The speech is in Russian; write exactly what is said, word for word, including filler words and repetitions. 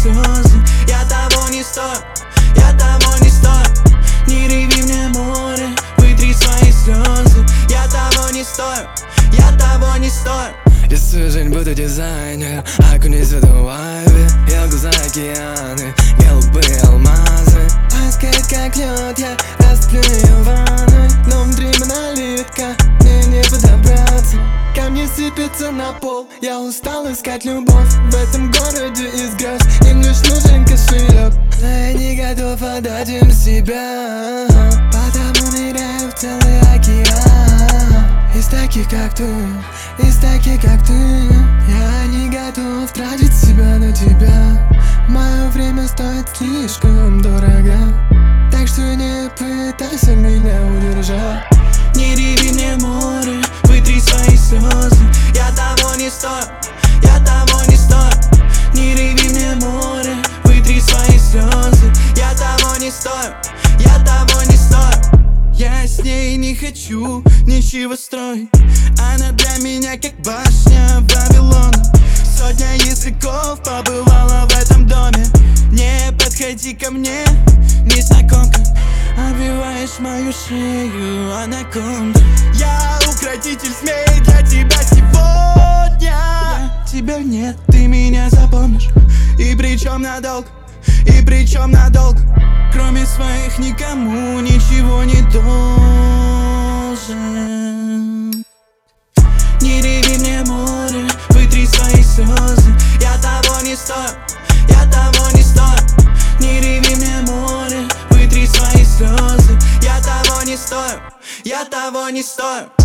слезы. Я того не стою, я того не стою. Не реви мне, море, вытри свои слезы. Я того не стою, я того не стою. Рисую жизнь, буду дизайнер, окунись в эту вайбе. Я глаза океаны, голубые алмазы. Ласкает как лед, я расплю ее в ванной. Но внутри монолитка, мне не подобраться. Камни сыпятся на пол, я устал искать любовь в этом городе из грез. Им лишь нужен кошелек, но я не готов отдать им себя. Потому ныряю в целый океан. Из таких как ты, из таких как ты, я не готов тратить себя на тебя. Мое время стоит слишком дорого, так что не пытайся меня удержать. Не реви мне, море, вытри свои слезы. Я того не стою, я того не стою. Не реви мне, море, вытри свои слезы. Я того не стою, я того не стою. Я с ней не хочу ничего строить. Она для меня как башня Вавилона. Сотня языков побывала в этом доме. Не подходи ко мне, незнакомка. Обвиваешь мою шею, анаконда. Я укротитель змей для тебя сегодня. Я тебя нет, ты меня запомнишь. И причем надолго, и причем надолго. Кроме своих никому ничего не должен. Не реви мне, море, вытри свои слезы. Я того не стою, я того не стою. Не реви мне, море, вытри свои слезы. Я того не стою, я того не стою.